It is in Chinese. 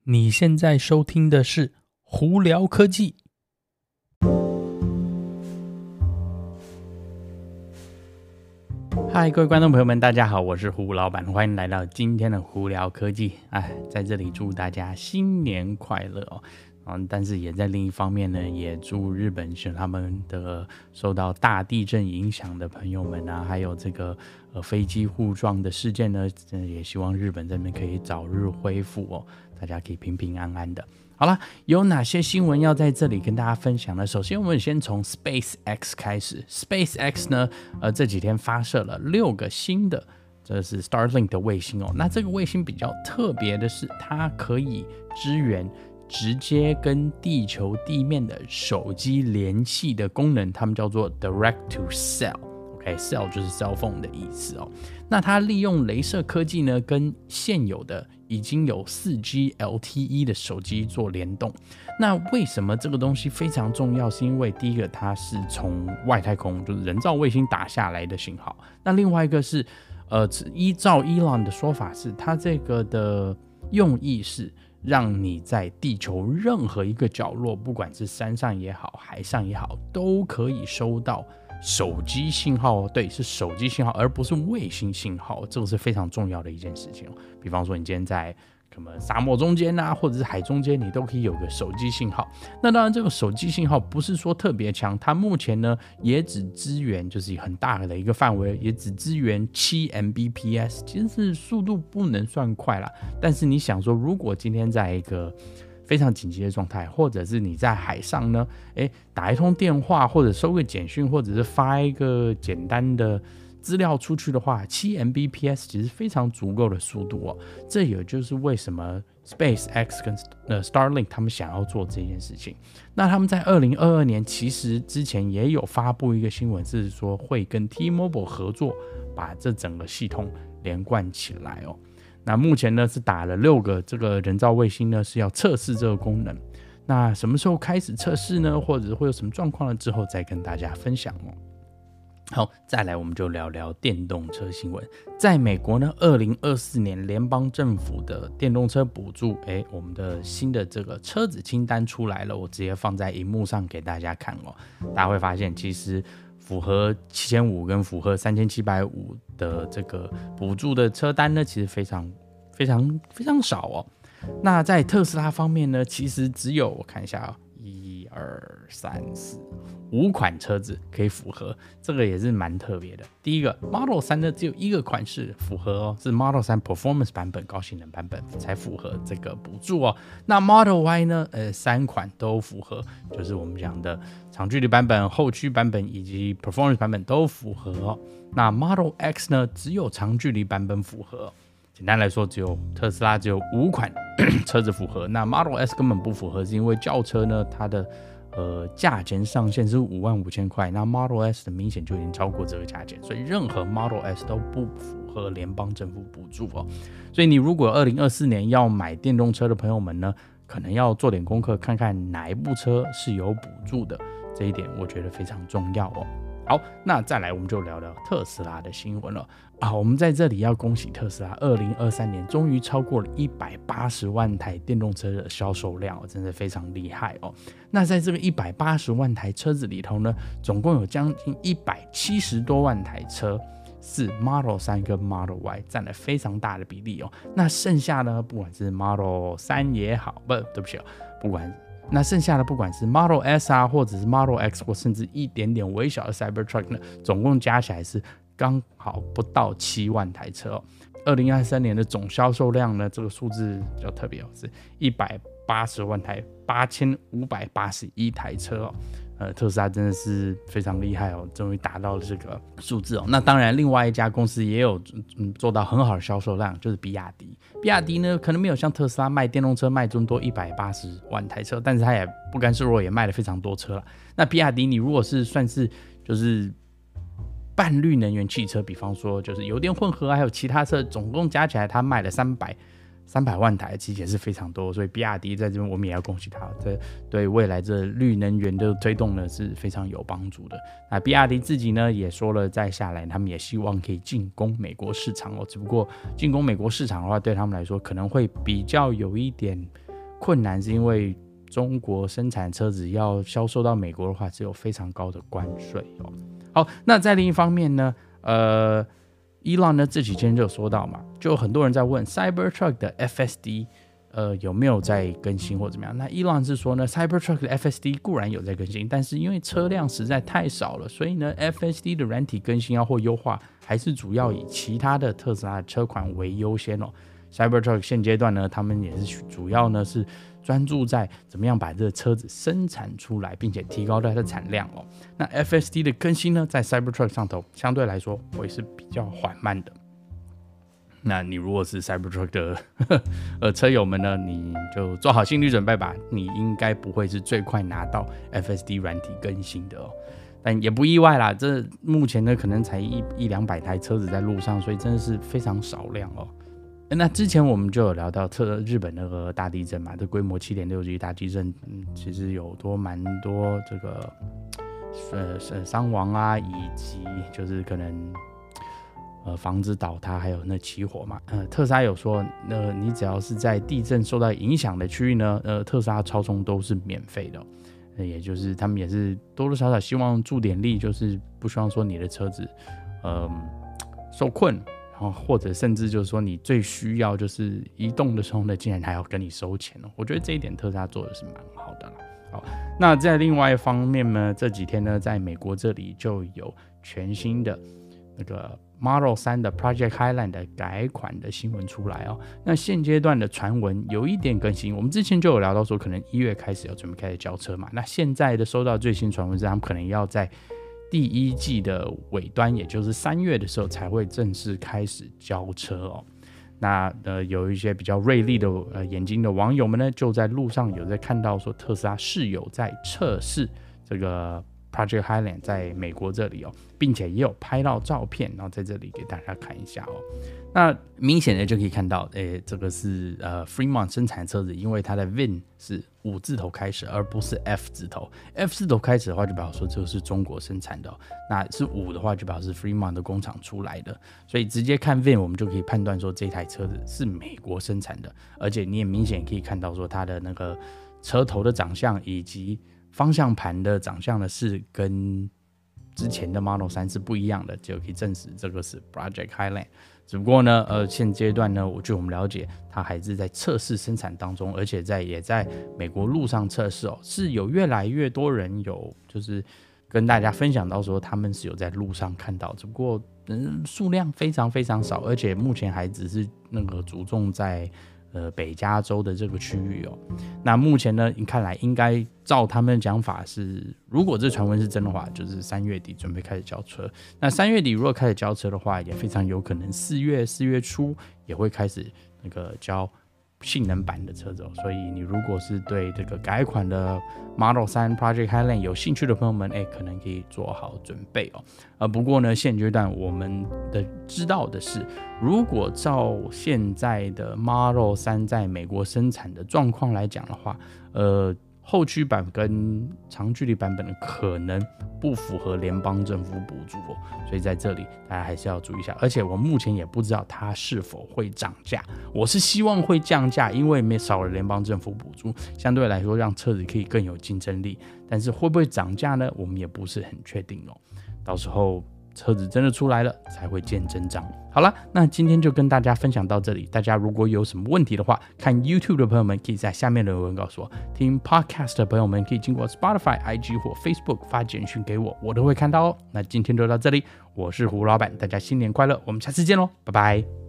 你现在收听的是胡聊科技。嗨，各位观众朋友们，大家好，我是胡老板，欢迎来到今天的胡聊科技。在这里祝大家新年快乐哦。但是也在另一方面呢，也祝日本他们的受到大地震影响的朋友们啊，还有这个飞机互撞的事件呢，也希望日本这边可以早日恢复哦，大家可以平平安安的。好了，有哪些新闻要在这里跟大家分享呢？首先，我们先从 SpaceX 开始。SpaceX 呢，这几天发射了6个新的，这是 Starlink 的卫星哦。那这个卫星比较特别的是，它可以支援直接跟地球地面的手机联系的功能，他们叫做 Direct to Cell。Cell 就是 cell phone 的意思哦。那它利用雷射科技呢，跟现有的已经有 4G LTE 的手机做联动。那为什么这个东西非常重要？是因为第一个，它是从外太空，就是人造卫星打下来的信号。那另外一个是，依照 Elon 的说法是，它这个的用意是让你在地球任何一个角落，不管是山上也好，海上也好，都可以收到手机信号。对，是手机信号，而不是卫星信号，这个是非常重要的一件事情。比方说你今天在可能沙漠中间啊，或者是海中间，你都可以有个手机信号。那当然这个手机信号不是说特别强，它目前呢也只支援，就是很大的一个范围，也只支援7 Mbps， 其实是速度不能算快啦。但是你想说，如果今天在一个非常紧急的状态，或者是你在海上呢，打一通电话，或者收个简讯，或者是发一个简单的资料出去的话，7 Mbps 其实非常足够的速度哦。这也就是为什么 SpaceX 跟Starlink 他们想要做这件事情。那他们在2022年其实之前也有发布一个新闻，是说会跟 T-Mobile 合作，把这整个系统连贯起来哦。那目前呢是打了6个这个人造卫星呢，是要测试这个功能。那什么时候开始测试呢？或者会有什么状况呢？之后再跟大家分享哦。好，再来我们就聊聊电动车新闻。在美国呢，2024年联邦政府的电动车补助，我们的新的这个车子清单出来了，我直接放在荧幕上给大家看哦。大家会发现，其实符合7500跟符合3750的这个补助的车单呢，其实非常非常非常少哦。那在特斯拉方面呢，其实只有我看一下1、2、3、4、5款车子可以符合，这个也是蛮特别的。第一个 Model 3呢，只有1个款式符合哦，是 Model 3 Performance 版本，高性能版本才符合这个补助哦。那 Model Y 呢，3款都符合，就是我们讲的长距离版本、后驱版本以及 Performance 版本都符合哦。那 Model X 呢，只有长距离版本符合。简单来说，特斯拉只有5款车子符合，那 Model S 根本不符合，是因为轿车呢，它的价钱上限是55000块，那 Model S 的明显就已经超过这个价钱，所以任何 Model S 都不符合联邦政府补助哦。所以你如果2024年要买电动车的朋友们呢，可能要做点功课，看看哪一部车是有补助的，这一点我觉得非常重要哦。好，那再来我们就聊聊特斯拉的新闻了我们在这里要恭喜特斯拉，2023年终于超过了180万台电动车的销售量真的非常厉害哦。那在这个180万台车子里头呢，总共有将近170多万台车是 Model 3跟 Model Y 占了非常大的比例哦。那剩下呢，不管是 Model 3也好，对不起那剩下的不管是 Model S 啊，或者是 Model X， 或甚至一点点微小的 Cybertruck 呢，总共加起来是刚好不到7万台车哦。2023年的总销售量呢，这个数字比较特别哦，是180万台，8581台车哦。特斯拉真的是非常厉害哦，终于达到了这个数字哦。那当然，另外一家公司也有做到很好的销售量，就是比亚迪。比亚迪呢，可能没有像特斯拉卖电动车卖这么多180万台车，但是它也不甘示弱，也卖了非常多车了。那比亚迪，你如果是算是就是半绿能源汽车，比方说就是油电混合还有其他车，总共加起来它卖了300万台，其实也是非常多，所以比亚迪在这边我们也要恭喜他，这对未来这绿能源的推动呢是非常有帮助的。那比亚迪自己呢也说了，再下来他们也希望可以进攻美国市场哦，只不过进攻美国市场的话，对他们来说可能会比较有一点困难是因为中国生产车子要销售到美国的话，是有非常高的关税哦。好，那在另一方面呢，Elon 呢这几天就有说到嘛，就有很多人在问 Cybertruck 的 FSD有没有在更新或怎么样？那 Elon 是说呢 ，Cybertruck 的 FSD 固然有在更新，但是因为车辆实在太少了，所以呢 FSD 的软体更新或优化，还是主要以其他的特斯拉的车款为优先哦。Cybertruck 现阶段呢，他们也是主要呢是专注在怎么样把这个车子生产出来，并且提高它的产量哦。那 FSD 的更新呢，在 Cybertruck 上头相对来说会是比较缓慢的。那你如果是 Cybertruck 的车友们呢，你就做好心理准备吧，你应该不会是最快拿到 FSD 软体更新的哦。但也不意外啦，这目前呢可能才100-200台车子在路上，所以真的是非常少量哦。那之前我们就有聊到日本那个大地震嘛，这规模7.6级大地震，其实有蛮多这个伤亡啊，以及就是可能房子倒塌，还有那起火嘛。特斯拉有说，你只要是在地震受到影响的区域呢，特斯拉超充都是免费的哦。也就是他们也是多多少少希望助点力，就是不希望说你的车子受困。或者甚至就是说你最需要就是移动的时候呢，竟然还要跟你收钱哦。我觉得这一点特斯拉做的是蛮好的啦。好，那在另外一方面呢，这几天呢，在美国这里就有全新的那个 Model 3的 Project Highline 的改款的新闻出来哦。那现阶段的传闻有一点更新，我们之前就有聊到说，可能1月开始要准备开始交车嘛。那现在的收到最新传闻是，他们可能要在第一季的尾端，也就是3月的时候才会正式开始交车哦。那有一些比较锐利的眼睛的网友们呢，就在路上有在看到说，特斯拉是有在测试这个 Project Highline 在美国这里哦，并且也有拍到照片，然后在这里给大家看一下哦。那明显的就可以看到，这个是Fremont 生产的车子，因为它的 VIN 是5字头开始，而不是 F 字头。F 字头开始的话，就表示说这是中国生产的哦。那是5的话，就表示 Fremont 的工厂出来的。所以直接看 VIN， 我们就可以判断说这台车子是美国生产的，而且你也明显可以看到说它的那个车头的长相以及方向盘的长相呢，是跟之前的 Model 3是不一样的，就可以证实这个是 Project Highline。只不过呢，现阶段呢，据我们了解，它还是在测试生产当中，而且也在美国路上测试哦，是有越来越多人有就是跟大家分享到说，他们是有在路上看到，只不过数量非常非常少，而且目前还只是那个着重在北加州的这个区域哦。那目前呢，看来应该照他们的讲法是，如果这传闻是真的话，就是3月底准备开始交车。那3月底如果开始交车的话，也非常有可能4月初也会开始那个交性能版的车子哦。所以你如果是对这个改款的 Model 3 Project Highline 有兴趣的朋友们，可能可以做好准备哦。不过呢，现阶段我们知道的是，如果照现在的 Model 3在美国生产的状况来讲的话，后驱版跟长距离版本的可能不符合联邦政府补助哦，所以在这里大家还是要注意一下。而且我目前也不知道它是否会涨价，我是希望会降价，因为没少了联邦政府补助，相对来说让车子可以更有竞争力。但是会不会涨价呢？我们也不是很确定哦，到时候车子真的出来了才会见真章。好了，那今天就跟大家分享到这里。大家如果有什么问题的话，看 YouTube 的朋友们可以在下面留言告诉我，听 Podcast 的朋友们可以经过 Spotify、IG 或 Facebook 发简讯给我，我都会看到哦。那今天就到这里，我是胡老板，大家新年快乐，我们下次见喽，拜拜。